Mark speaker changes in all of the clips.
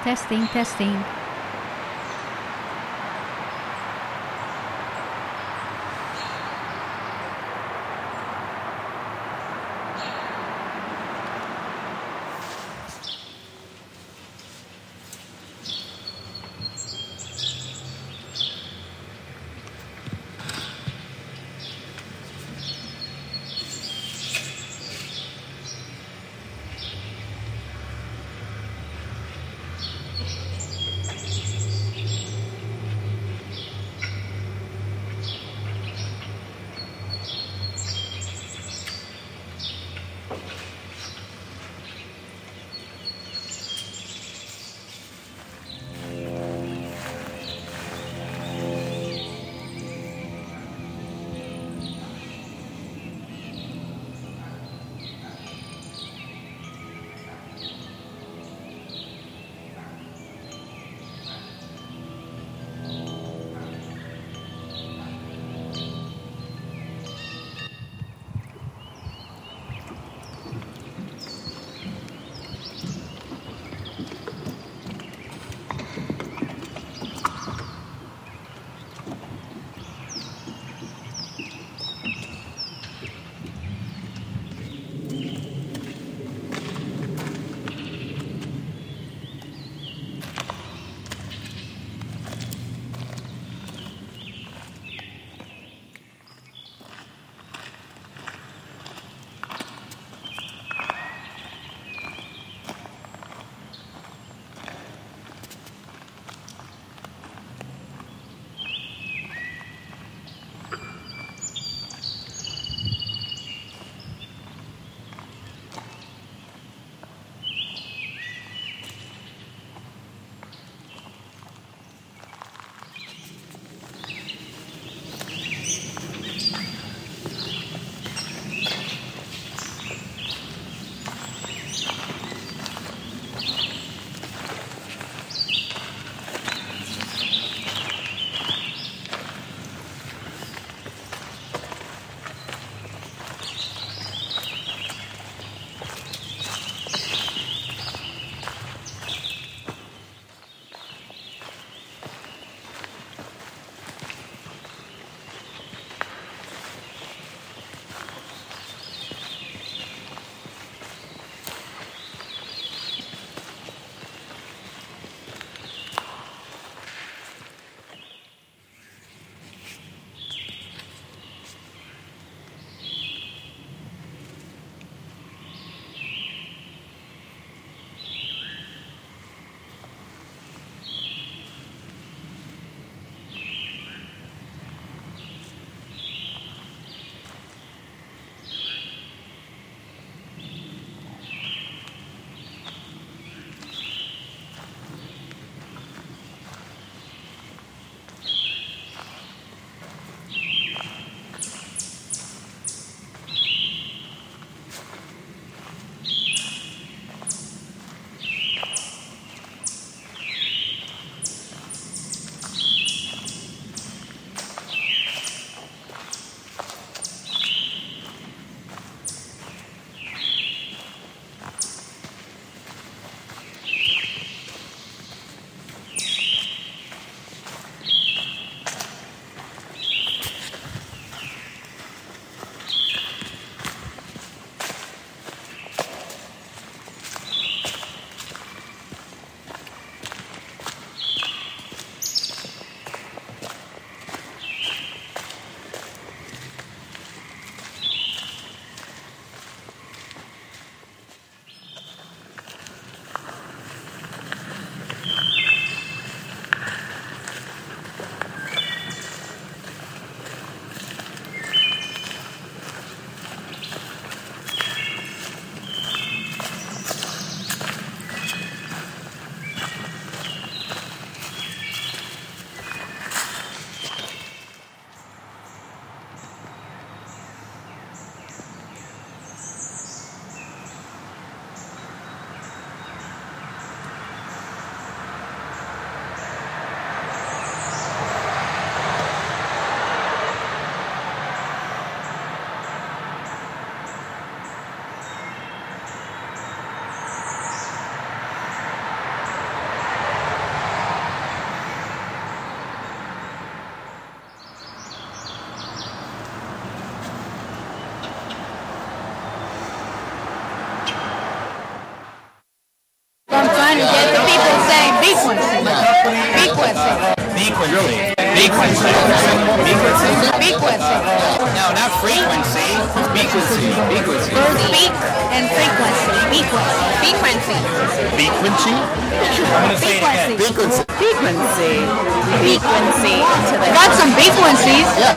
Speaker 1: Testing, testing. Frequency. Frequency. No, not frequency. Frequency.
Speaker 2: Birds speak and frequency. Frequency.
Speaker 1: Frequency? I'm going to say it again.
Speaker 2: Frequency.
Speaker 3: Got some frequencies.
Speaker 1: Yeah.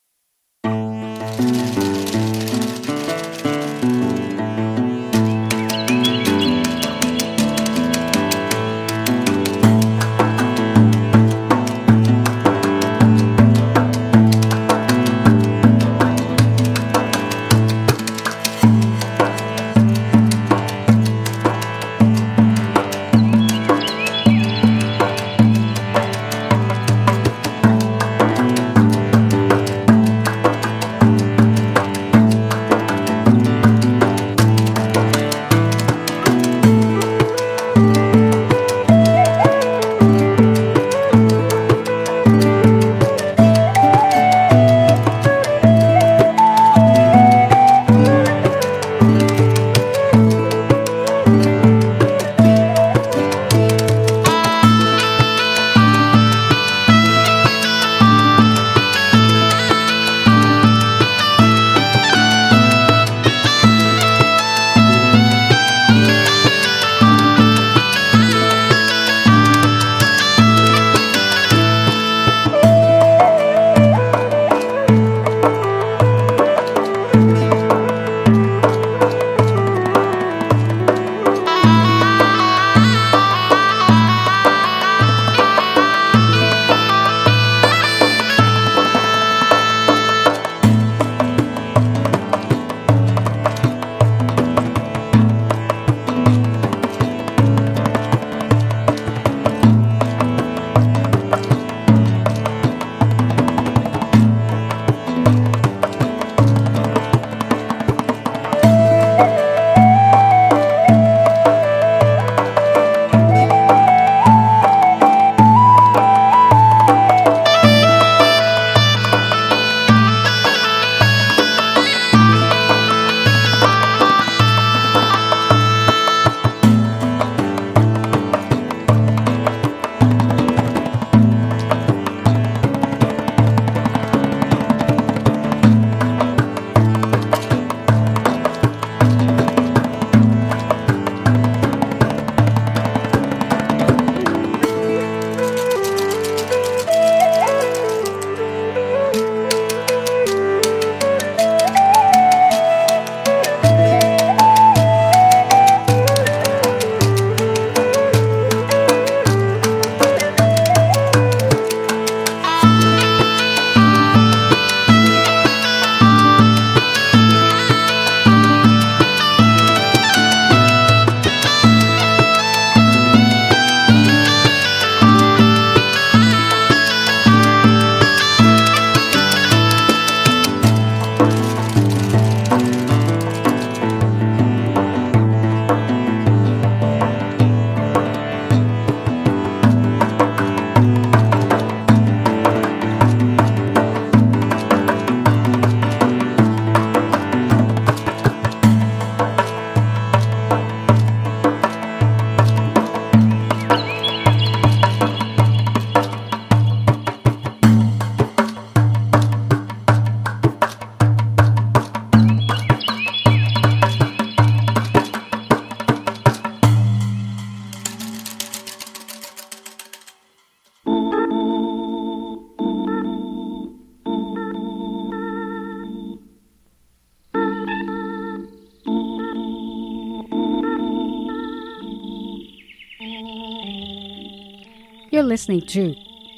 Speaker 4: You're listening to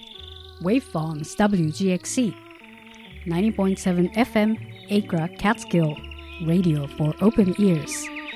Speaker 4: Waveforms WGXC 90.7 FM Accra Catskill Radio for Open Ears.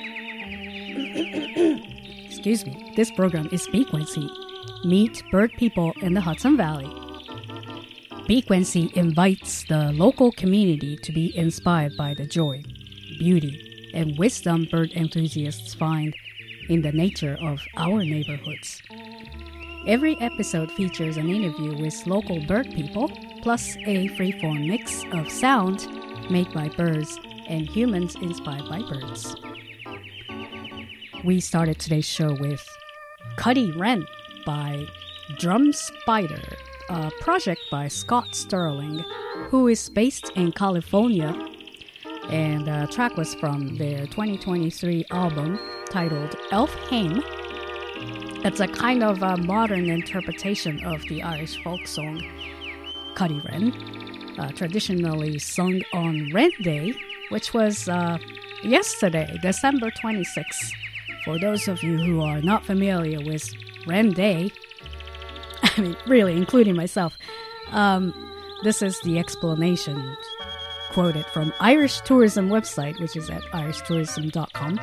Speaker 4: Excuse me, this program is Frequency. Meet bird people in the Hudson Valley. Frequency invites the local community to be inspired by the joy, beauty, and wisdom bird enthusiasts find in the nature of our neighborhoods. Every episode features an interview with local bird people, plus a freeform mix of sound made by birds and humans inspired by birds. We started today's show with Cuddy Wren by Drum Spider, a project by Scott Sterling, who is based in California. And the track was from their 2023 album titled Elfheim. It's a kind of a modern interpretation of the Irish folk song Cuddy Wren, traditionally sung on Wren Day, which was yesterday, December 26th. For those of you who are not familiar with Wren Day, I mean, really, including myself, this is the explanation quoted from Irish Tourism website, which is at irishtourism.com.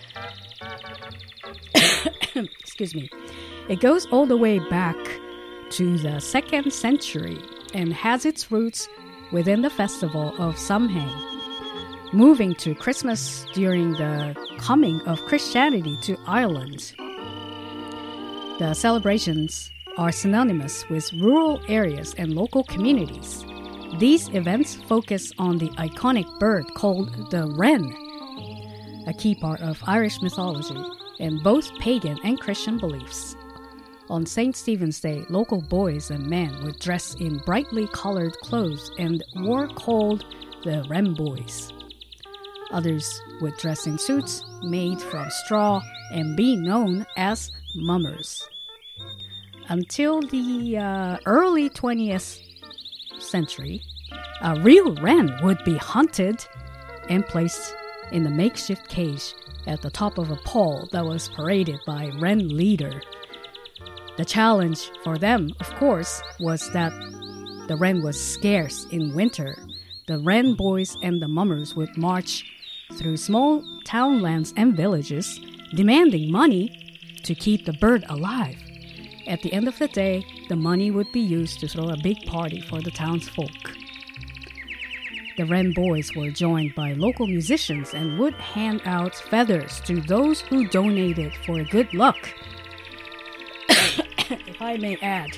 Speaker 4: Excuse me. It goes all the way back to the 2nd century and has its roots within the festival of Samhain, moving to Christmas during the coming of Christianity to Ireland. The celebrations are synonymous with rural areas and local communities. These events focus on the iconic bird called the wren, a key part of Irish mythology in both pagan and Christian beliefs. On St. Stephen's Day, local boys and men would dress in brightly colored clothes and were called the Wren Boys. Others would dress in suits made from straw and be known as mummers. Until the early 20th century, a real wren would be hunted and placed in a makeshift cage at the top of a pole that was paraded by a wren leader. The challenge for them, of course, was that the wren was scarce in winter. The Wren Boys and the mummers would march through small townlands and villages, demanding money to keep the bird alive. At the end of the day, the money would be used to throw a big party for the townsfolk. The Wren Boys were joined by local musicians and would hand out feathers to those who donated for good luck. If I may add,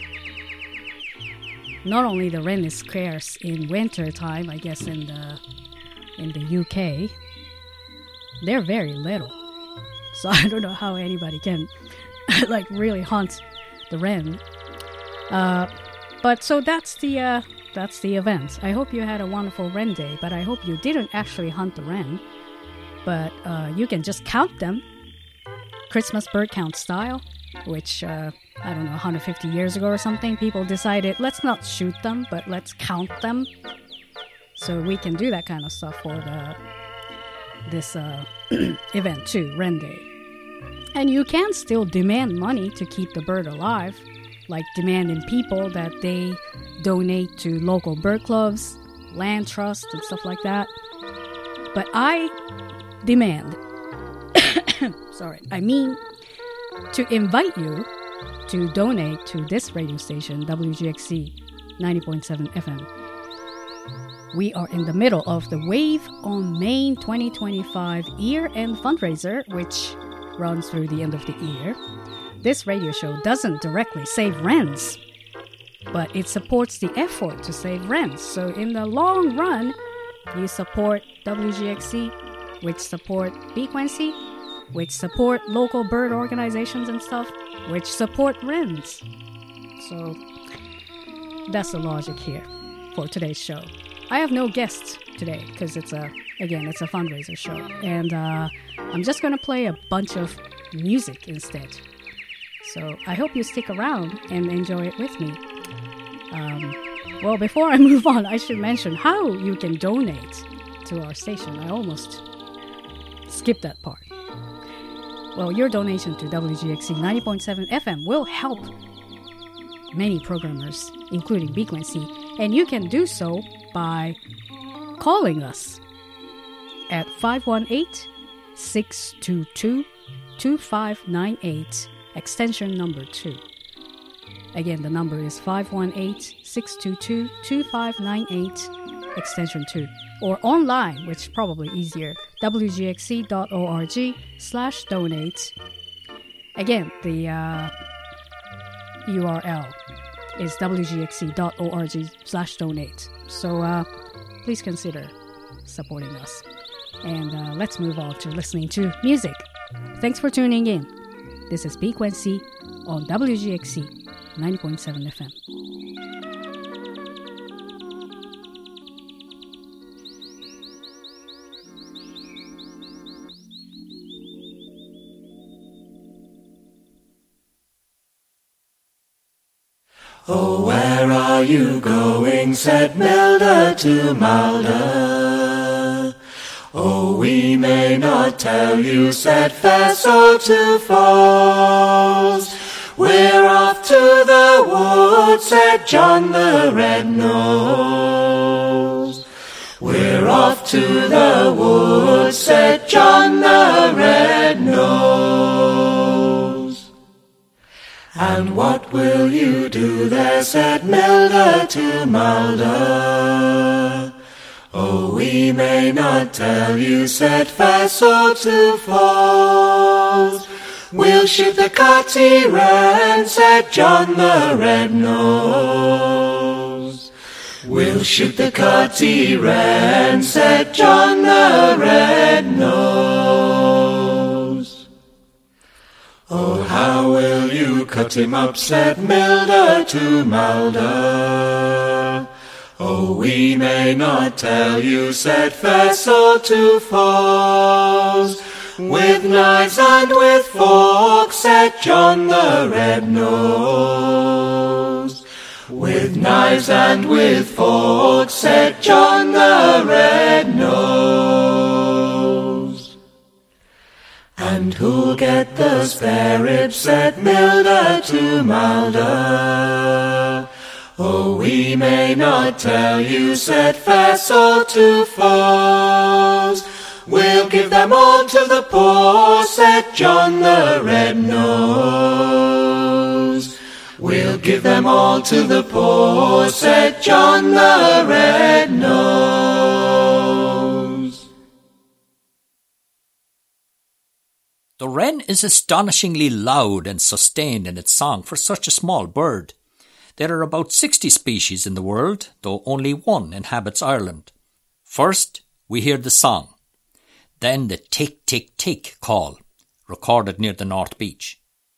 Speaker 4: not only the wren is scarce in winter time, I guess in the UK, they're very little. So I don't know how anybody can like really hunt the wren. But so that's the event. I hope you had a wonderful Wren Day, but I hope you didn't actually hunt the wren. But you can just count them, Christmas bird count style, which I don't know, 150 years ago or something, people decided let's not shoot them, but let's count them. So we can do that kind of stuff for this event too, Wren Day. And you can still demand money to keep the bird alive, like demanding people that they donate to local bird clubs, land trusts, and stuff like that. But I demand, to invite you to donate to this radio station, WGXC 90.7 FM. We are in the middle of the Wave on Main 2025 year-end fundraiser, which runs through the end of the year. This radio show doesn't directly save wrens, but it supports the effort to save wrens. So in the long run, you support WGXC, which support Bequency, which support local bird organizations and stuff, which support wrens. So that's the logic here for today's show. I have no guests today because it's a fundraiser show, and I'm just gonna play a bunch of music instead. So I hope you stick around and enjoy it with me. Well, before I move on, I should mention how you can donate to our station. I almost skipped that part. Well, your donation to WGXC 90.7 FM will help many programmers, including Bequency, and you can do so by calling us at 518-622-2598, extension number 2. Again, the number is 518-622-2598, extension 2. Or online, which is probably easier, wgxc.org/donate. Again, the URL is wgxc.org/donate. So please consider supporting us. And let's move on to listening to music. Thanks for tuning in. This is Bequency on WGXC 90.7 FM.
Speaker 5: Oh, where are you going, said Milder to Malder. Oh, we may not tell you, said Faso to Falls. We're off to the woods, said John the Red-Nosed. We're off to the woods, said John the Red-Nosed. And what will you do there, said Milder to Malder. Oh, we may not tell you, said Faso to Falls. We'll shoot the cutty wren, said John the Red-Nosed. We'll shoot the cutty wren, said John the Red-Nosed. Oh, how will you cut him up, said Milder to Malder. Oh, we may not tell you, said Faso to Falls. With knives and with forks, said John the Red-Nosed. With knives and with forks, said John the Red-Nosed. And who'll get the spare ribs, said Milder to Malder. Oh, we may not tell you, said Faso to Falls. We'll give them all to the poor, said John the Red-Nosed. We'll give them all to the poor, said John the Red-Nosed.
Speaker 6: The wren is astonishingly loud and sustained in its song for such a small bird. There are about 60 species in the world, though only one inhabits Ireland. First, we hear the song. Then the tick, tick, tick call, recorded near the North Beach.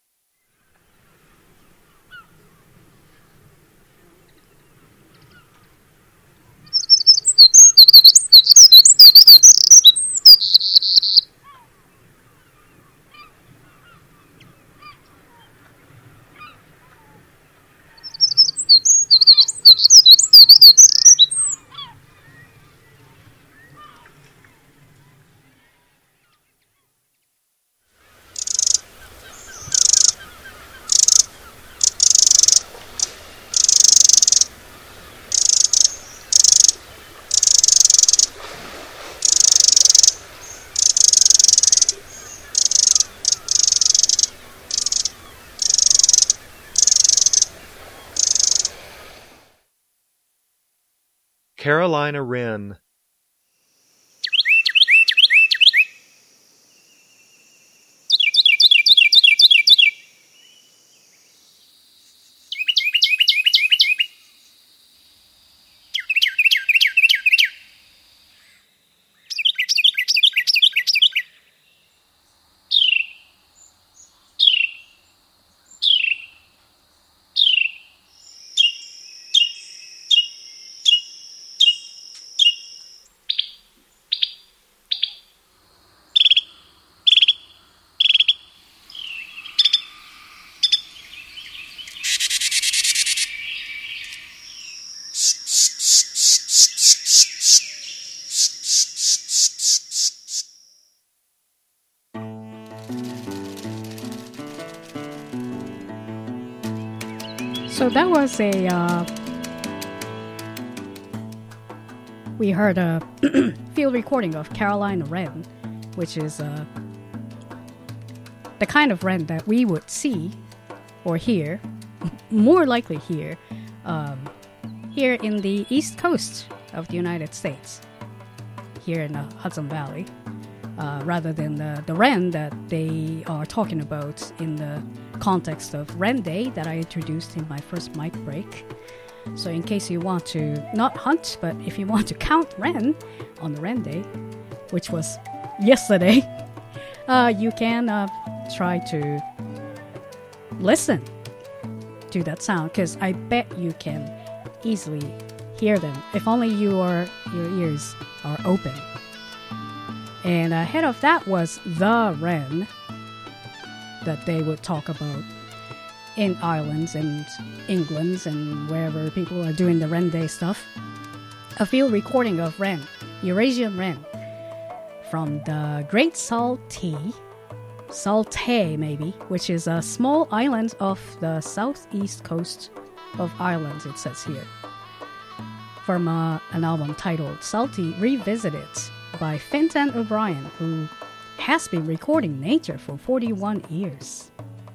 Speaker 7: Carolina Wren.
Speaker 4: So that was we heard a field recording of Carolina wren, which is the kind of wren that we would see or hear, more likely hear, here in the east coast of the United States, here in the Hudson Valley, rather than the wren that they are talking about in the context of Wren Day that I introduced in my first mic break. So in case you want to not hunt, but if you want to count wren on the Wren Day, which was yesterday, you can try to listen to that sound, because I bet you can easily hear them if only your ears are open. And ahead of that was the wren that they would talk about in Ireland and England and wherever people are doing the Wren Day stuff. A field recording of wren, Eurasian wren, from the Great Saltee maybe, which is a small island off the southeast coast of Ireland, it says here. From an album titled Saltee Revisited by Fintan O'Brien, who has been recording nature for 41 years.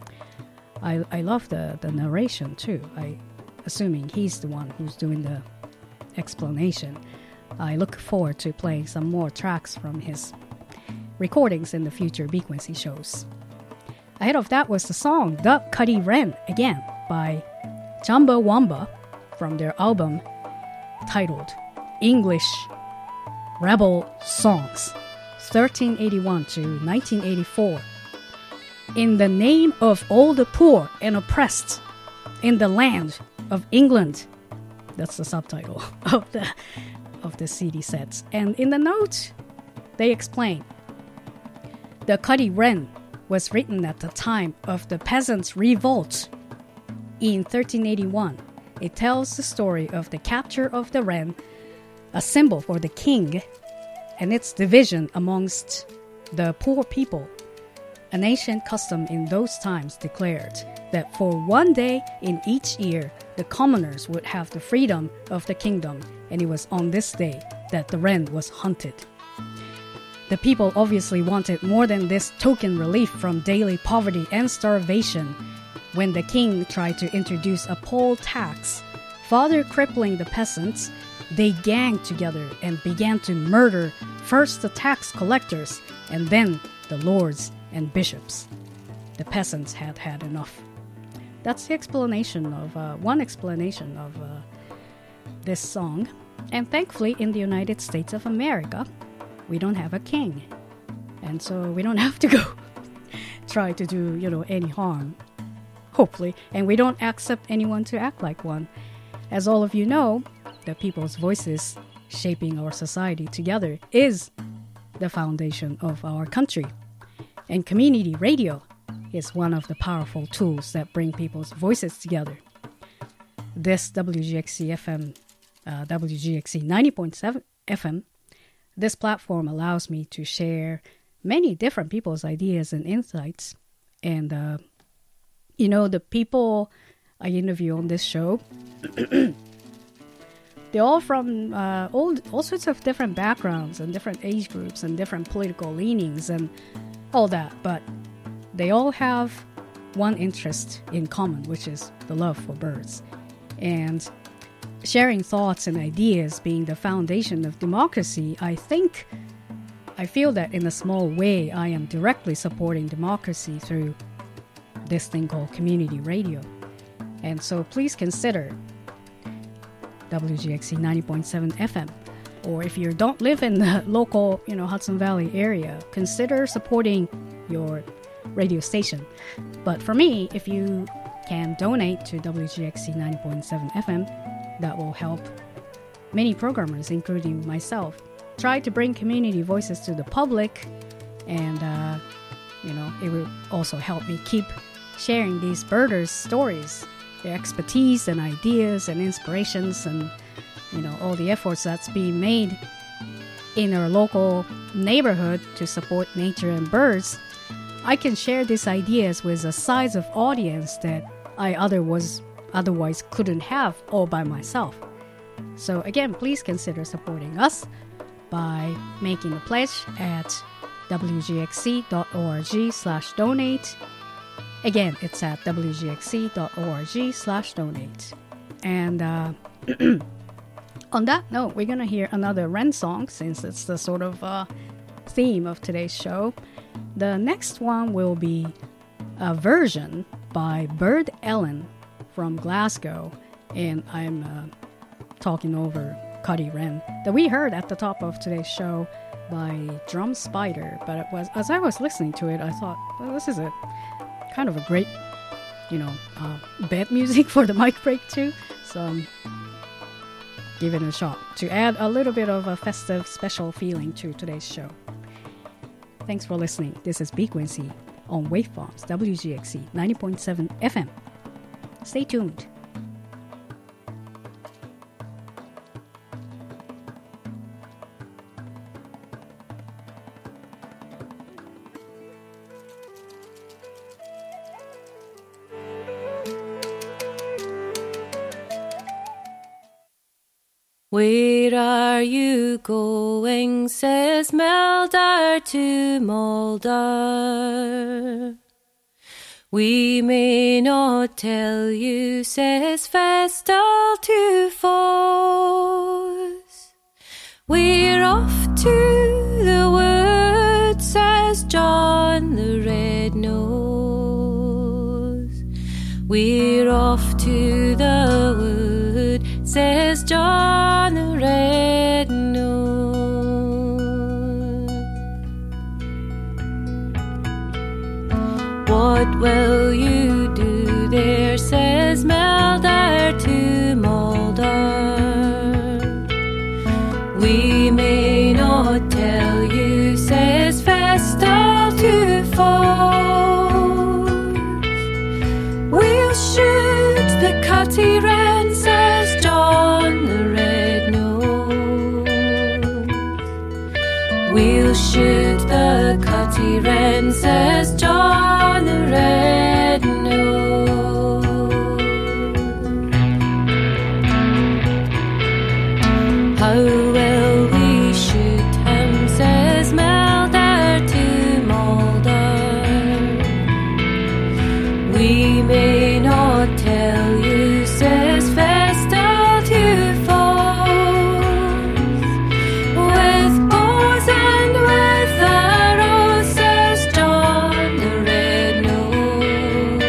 Speaker 4: I love the narration too. Assuming he's the one who's doing the explanation. I look forward to playing some more tracks from his recordings in the future Bequency shows. Ahead of that was the song The Cuddy Wren, again by Chumbawamba, from their album titled English Rebel Songs, 1381 to 1984. In the name of all the poor and oppressed in the land of England. That's the subtitle of the CD sets. And in the note, they explain, The Cuddy Wren was written at the time of the peasants' revolt in 1381. It tells the story of the capture of the wren, a symbol for the king, and its division amongst the poor people. An ancient custom in those times declared that for one day in each year, the commoners would have the freedom of the kingdom, and it was on this day that the wren was hunted. The people obviously wanted more than this token relief from daily poverty and starvation. When the king tried to introduce a poll tax, further crippling the peasants, they ganged together and began to murder first the tax collectors and then the lords and bishops. The peasants had had enough. That's the explanation of one explanation of this song. And thankfully, in the United States of America, we don't have a king, and so we don't have to go try to do any harm, hopefully, and we don't accept anyone to act like one. As all of you know, the people's voices shaping our society together is the foundation of our country, and community radio is one of the powerful tools that bring people's voices together. This WGXC FM, WGXC 90.7 FM, this platform allows me to share many different people's ideas and insights. And, the people I interview on this show, they're all from all sorts of different backgrounds and different age groups and different political leanings and all that. But they all have one interest in common, which is the love for birds. And sharing thoughts and ideas being the foundation of democracy, I feel that in a small way I am directly supporting democracy through this thing called community radio. And so please consider WGXC 90.7 FM. Or if you don't live in the local, Hudson Valley area, consider supporting your radio station. But for me, if you can donate to WGXC 90.7 FM, that will help many programmers, including myself, try to bring community voices to the public, and it will also help me keep sharing these birders' stories, their expertise and ideas and inspirations, and all the efforts that's being made in our local neighborhood to support nature and birds. I can share these ideas with a size of audience that I otherwise couldn't have all by myself. So again, please consider supporting us by making a pledge at wgxc.org/donate. Again, it's at wgxc.org/donate. And on that note, we're going to hear another wren song, since it's the sort of theme of today's show. The next one will be a version by Bird Ellen from Glasgow, and I'm talking over Cuddy Wren that we heard at the top of today's show by Drum Spider. But it was, as I was listening to it, I thought, well, this is a kind of a great bed music for the mic break too. So give it a shot to add a little bit of a festive, special feeling to today's show. Thanks for listening. This is Frequency on Waveforms, WGXC 90.7 FM. Stay tuned.
Speaker 7: Where are you going, says Meldar to Moldar. We may not tell you, says Vestal to Foss. We're off to the wood, says John the Red Nose. We're off to the wood, says John the Red Nose. What will you do there, says Meldar to Moldar. We may not tell you, says Vestal to Foss. We'll shoot the cutty wren, says John the Red Nose. We'll shoot the cutty wren, says John the Red Nose. How will we shoot him, says Meldar to Moldar. We may not tell you, says Vestal to Foss. With bows and with arrows, says John the Red Nose.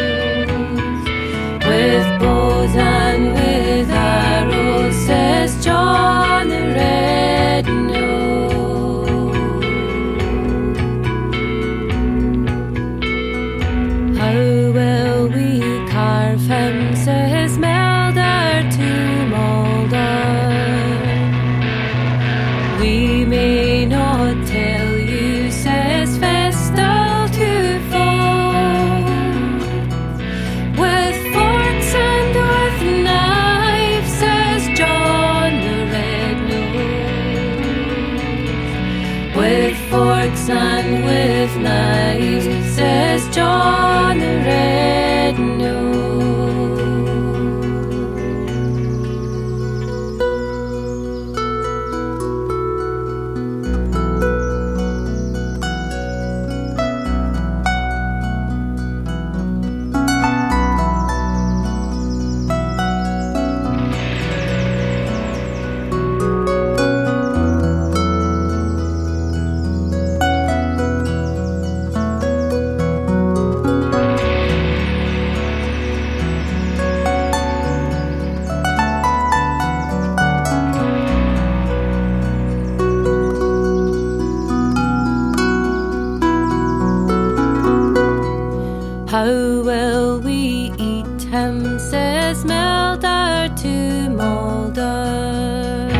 Speaker 7: With bows and with arrows, says John the Red Nose. How will we carve him, says Meldar to Moldar. We may not tell you, says Vestal to Foss. With forks and with knives, says John the Red Nose. With forks and with knives, says John the Red Nose. How will we eat him, says Meldar to Moldar.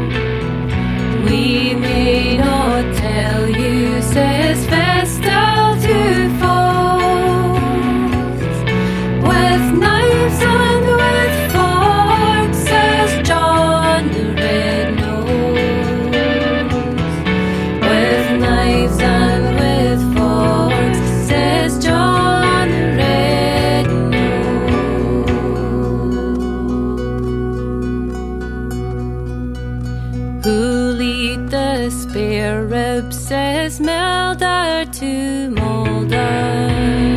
Speaker 7: We may not tell you, says Vestal to Foss. With knives and with forks, says John the Red Nose. With knives and with forks, says John the Red Nose. Who'll eat the spare rib, says Meldar to Moldar.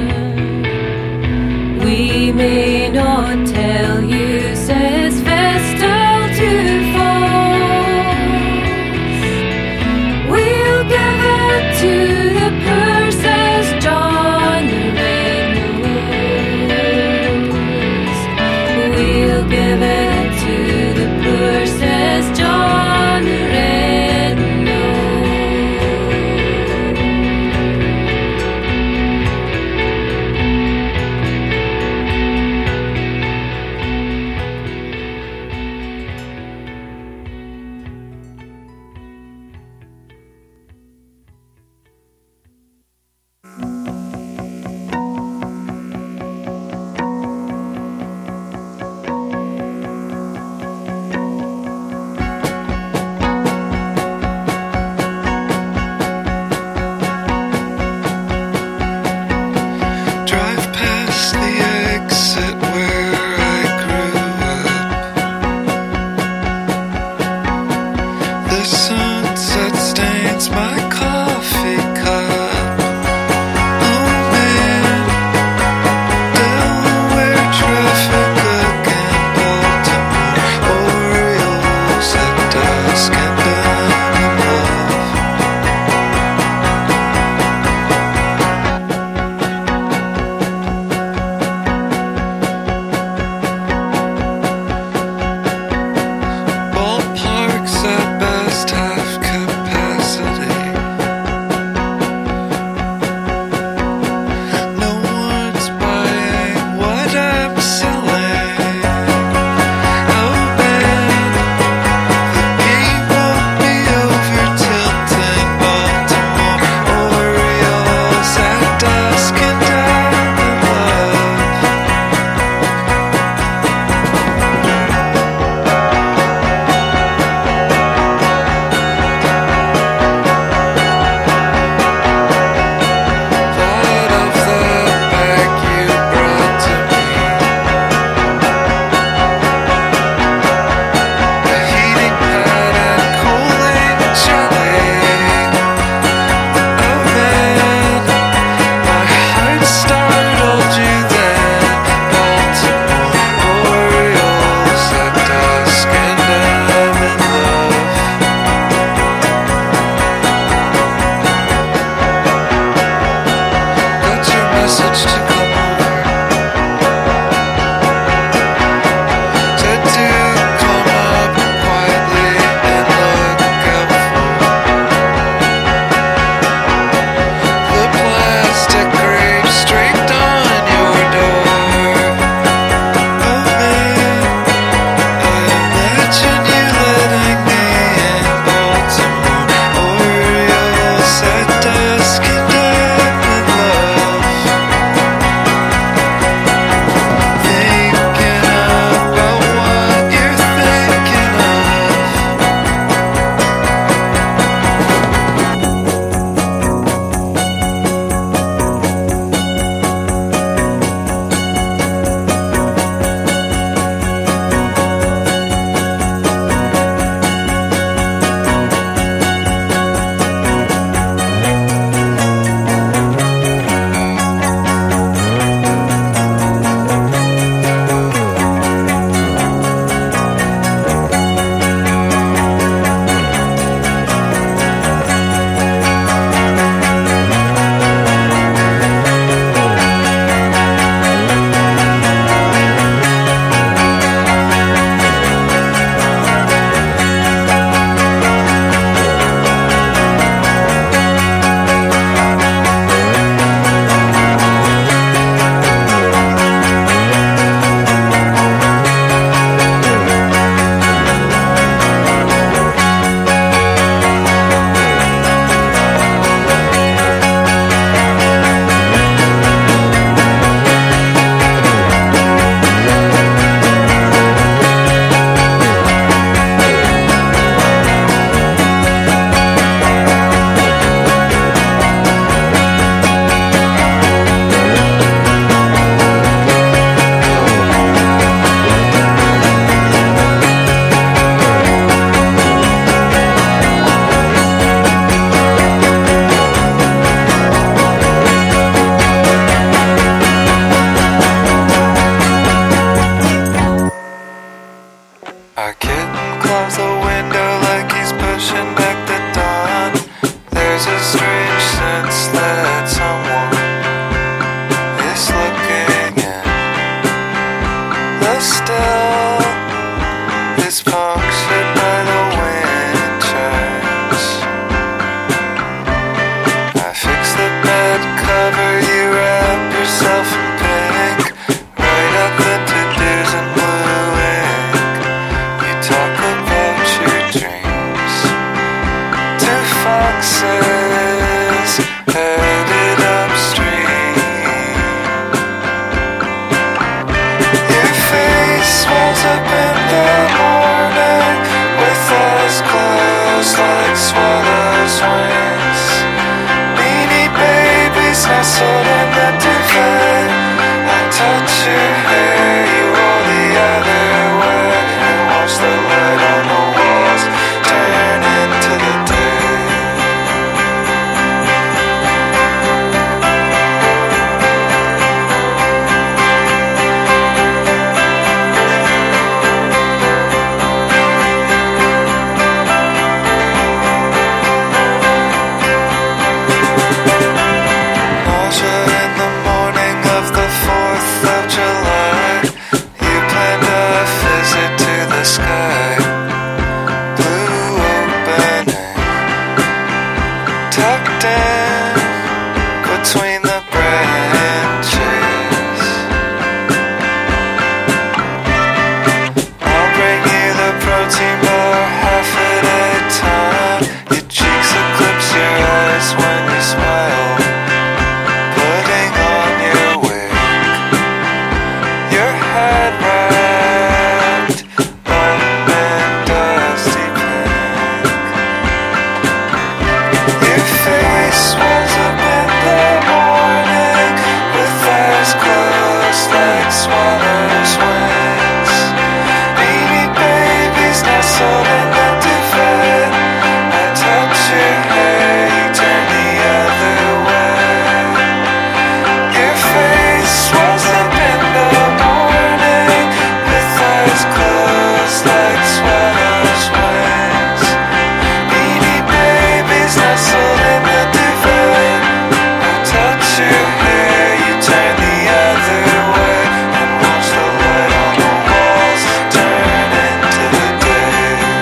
Speaker 7: We may not tell you, says Vestal to Foss. We'll give it to the poor, says John the Red Nose. We'll give it to the poor, says John the Red Nose.
Speaker 5: headed upstream. Your face swells up in the morning with eyes closed like swallows' wings. Beanie babies nestled in the duvet. I touch your hair, you roll the other way, and watch the light on the walls turn into the day. Nausea in the morning of the 4th of July. You planned a visit to the sky. Blue opening, tucked in between the branches. I'll bring you the protein bar half at a time. Your cheeks eclipse your eyes when you smile. Putting on your wig, your head wrapped up in dusty pink. Your face swells up in the morning with eyes closed like swallows' wings. Beanie babies nestled in the duvet. I touch your hair, you turn the other way. Your face swells up in the morning with eyes closed like swallows' wings. Beanie babies nestled in the duvet. I touch your hair, you turn the other way, and watch the light on the walls turn into the day.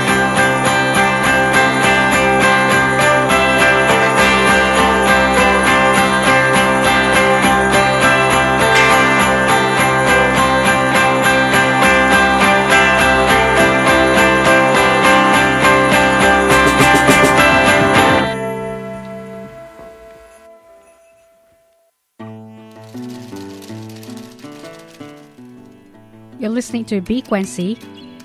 Speaker 4: You're listening to Frequency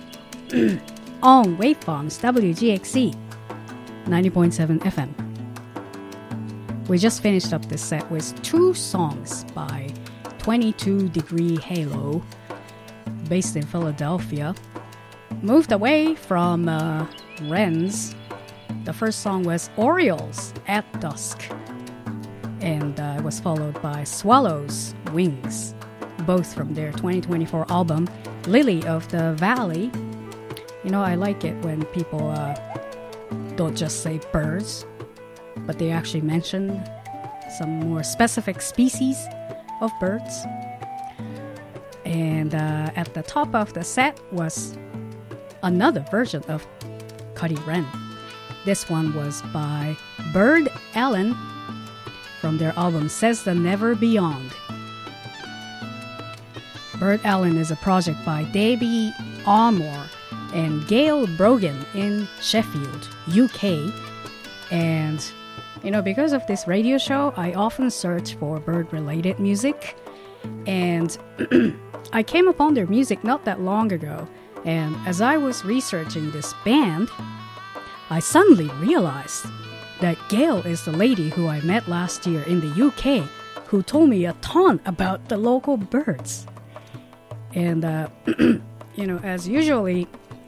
Speaker 4: on Waveforms WGXC 90.7 FM. We just finished up this set with 2 songs by 22 Degree Halo, based in Philadelphia. Moved away from Wren's. The first song was Orioles at Dusk, and it was followed by Swallows' Wings, both from their 2024 album Lily of the Valley. You know, I like it when people don't just say birds, but they actually mention some more specific species of birds. And at the top of the set was another version of Cuddy Wren. This one was by Bird Allen from their album Says the Never Beyond. Bird Allen is a project by Debbie Armour and Gail Brogan in Sheffield, UK. And, you know, because of this radio show, I often search for bird-related music. And I came upon their music not that long ago. And as I was researching this band, I suddenly realized that Gail is the lady who I met last year in the UK who told me a ton about the local birds. And, you know, as usually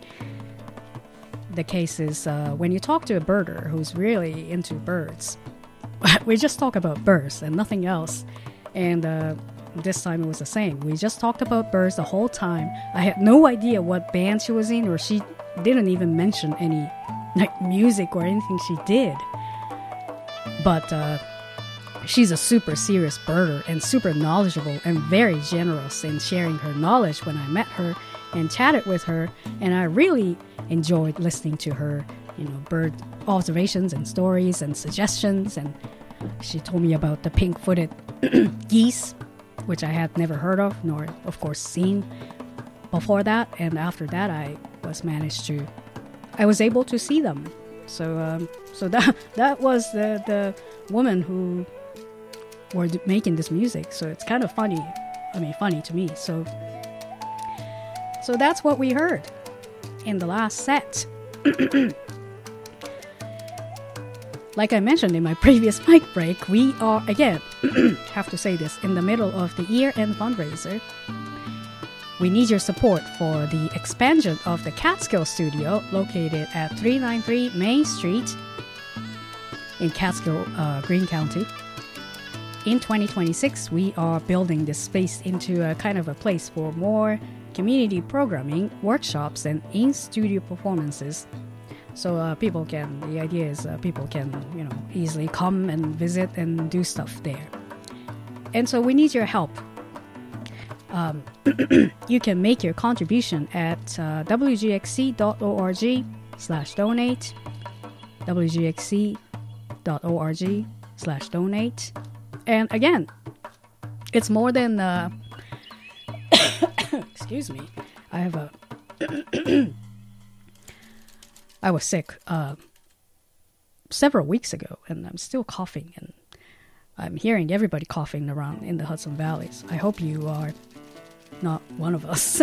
Speaker 4: the case is, when you talk to a birder who's really into birds, we just talk about birds and nothing else. And this time it was the same. We just talked about birds the whole time. I had no idea what band she was in, or she didn't even mention any like music or anything she did. But she's a super serious birder and super knowledgeable and very generous in sharing her knowledge when I met her and chatted with her. And I really enjoyed listening to her, you know, bird observations and stories and suggestions. And she told me about the pink-footed geese, which I had never heard of, nor, of course, seen before that. And after that, I was able to see them So that was the woman who were making this music. So it's kind of funny. I mean, funny to me. So that's what we heard in the last set. Like I mentioned in my previous mic break, we are, again, have to say this, in the middle of the year-end fundraiser. We need your support for the expansion of the Catskill Studio located at 393 Main Street in Catskill, Greene County. In 2026, we are building this space into a kind of a place for more community programming, workshops, and in-studio performances. So the idea is people can, easily come and visit and do stuff there. And so we need your help. You can make your contribution at wgxc.org/donate, wgxc.org/donate. And again, it's more than, excuse me, I was sick several weeks ago, and I'm still coughing, and I'm hearing everybody coughing around in the Hudson Valleys. I hope you are not one of us.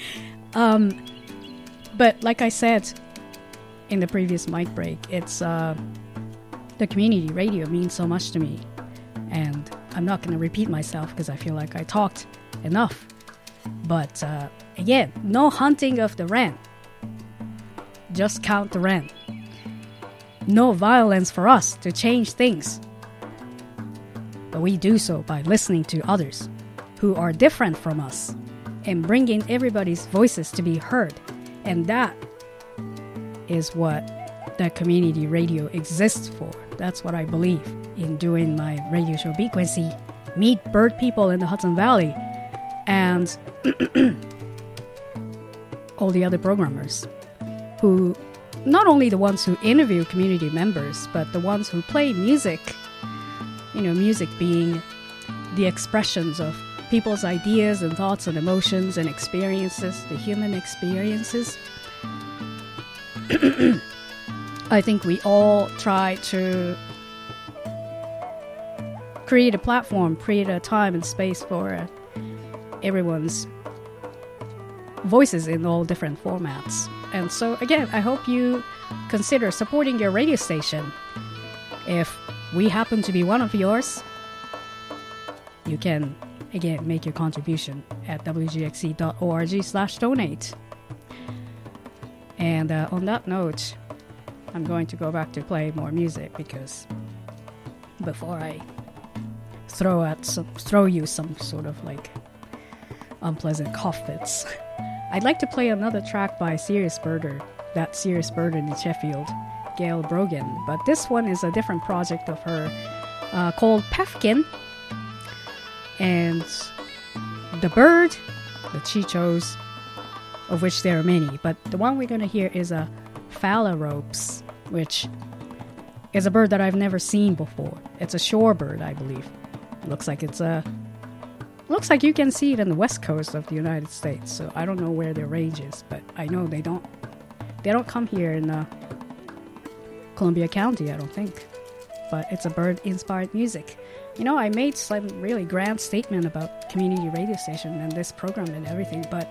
Speaker 4: But like I said in the previous mic break, it's the community radio means so much to me, and I'm not going to repeat myself because I feel like I talked enough. But again, no hunting of the wren. Just count the wren. No violence for us to change things. But we do so by listening to others who are different from us and bringing everybody's voices to be heard. And that is what the community radio exists for. That's what I believe in doing my radio show Bequency, meet bird people in the Hudson Valley, and all the other programmers who, not only the ones who interview community members, but the ones who play music, music being the expressions of people's ideas and thoughts and emotions and experiences, the human experiences. I think we all try to create a platform, create a time and space for everyone's voices in all different formats. And so, again, I hope you consider supporting your radio station. If we happen to be one of yours, you can, again, make your contribution at wgxc.org/donate. And on that note, I'm going to go back to play more music, because before I throw you some sort of like unpleasant cough fits, I'd like to play another track by Serious Birder, that Serious Birder in Sheffield, Gail Brogan. But this one is a different project of her called Pefkin. And the bird that she chose, of which there are many, but the one we're going to hear is a phalaropes, which is a bird that I've never seen before. It's a shorebird, I believe. Looks like you can see it in the west coast of the United States. So I don't know where their range is, but I know they don't come here in Columbia County, I don't think. But it's a bird-inspired music. I made some really grand statement about community radio station and this program and everything, but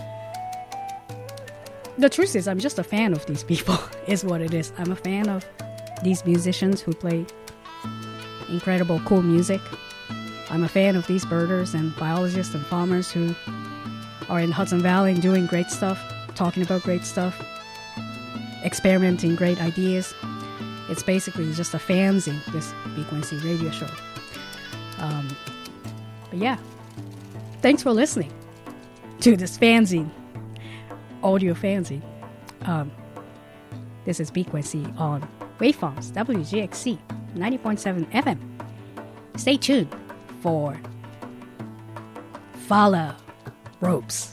Speaker 4: the truth is I'm just a fan of these people, is what it is. I'm a fan of these musicians who play incredible, cool music. I'm a fan of these birders and biologists and farmers who are in Hudson Valley and doing great stuff, talking about great stuff, experimenting great ideas. It's basically just a fanzine, this Bequency radio show. But yeah, thanks for listening to this fanzine, audio fanzine. This is Bequency on Waveforms, WGXC 90.7 FM. Stay tuned for Phalaropes.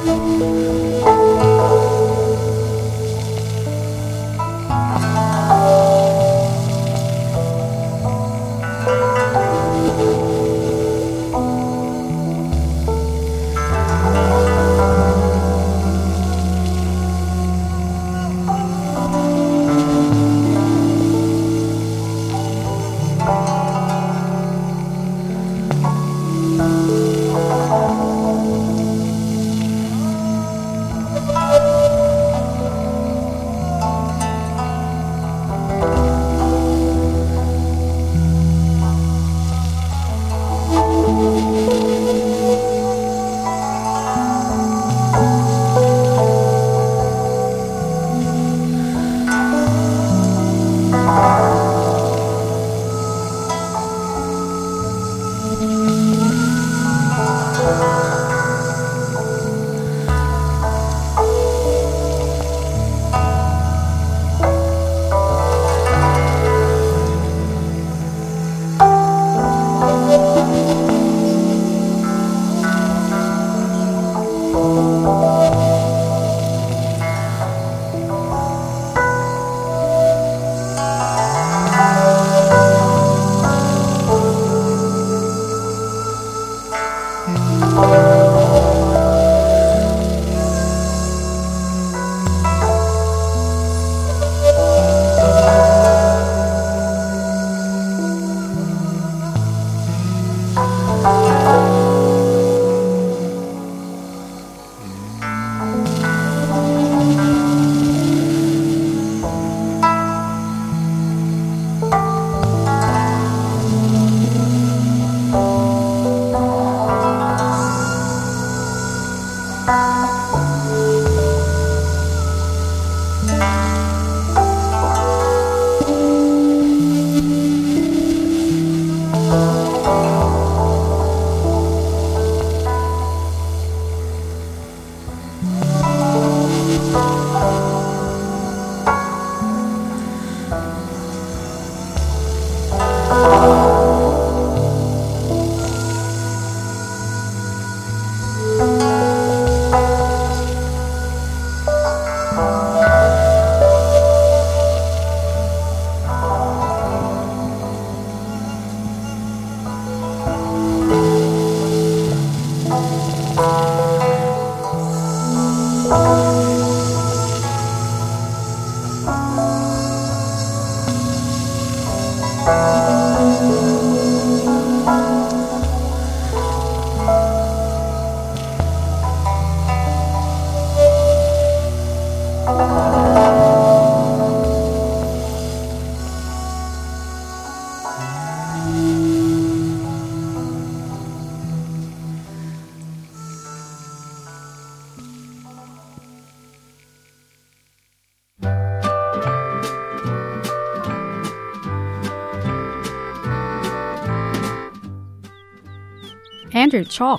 Speaker 4: Andrew Chalk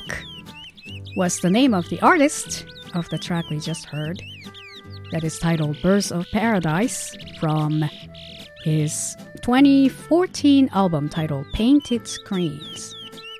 Speaker 4: was the name of the artist of the track we just heard, that is titled Birds of Paradise, from his 2014 album titled Painted Screens.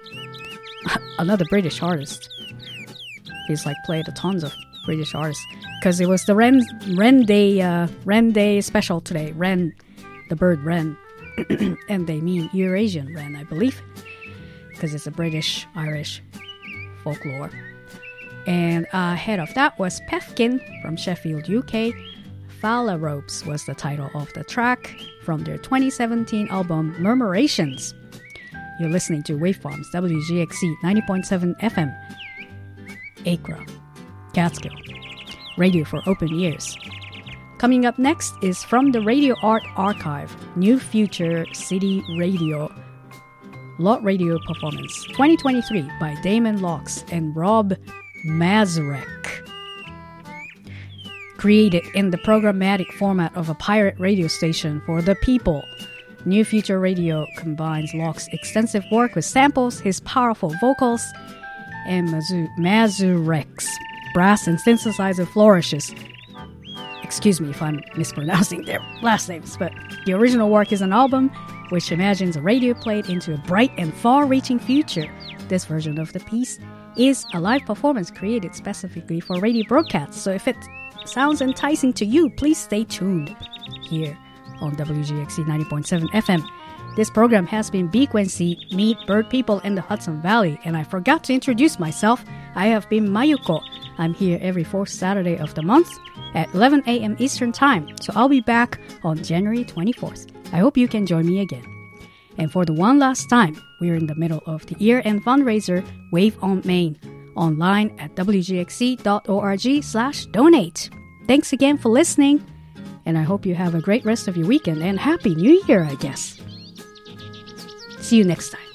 Speaker 4: Another British artist. He's like played tons of British artists because it was the Wren Day special today. Wren, the bird wren, and they mean Eurasian wren, I believe, because it's a British-Irish folklore. And ahead of that was Pefkin from Sheffield, UK. Phalaropes was the title of the track from their 2017 album Murmurations. You're listening to Waveforms, WGXC 90.7 FM, Accra, Catskill, radio for open ears. Coming up next is from the Radio Art Archive, New Future City Radio, Lot Radio Performance 2023 by Damon Locks and Rob Mazurek. Created in the programmatic format of a pirate radio station for the people, New Future Radio combines Locke's extensive work with samples, his powerful vocals, and Mazurek's brass and synthesizer flourishes. Excuse me if I'm mispronouncing their last names, but the original work is an album which imagines a radio played into a bright and far-reaching future. This version of the piece is a live performance created specifically for radio broadcasts. So if it sounds enticing to you, please stay tuned here on WGXC 90.7 FM. This program has been Frequency, Meet Bird People in the Hudson Valley. And I forgot to introduce myself. I have been Mayuko. I'm here every fourth Saturday of the month at 11 a.m. Eastern Time. So I'll be back on January 24th. I hope you can join me again. And for the one last time, we're in the middle of the year-end fundraiser, Wave on Main, online at wgxc.org/donate. Thanks again for listening, and I hope you have a great rest of your weekend and Happy New Year, I guess. See you next time.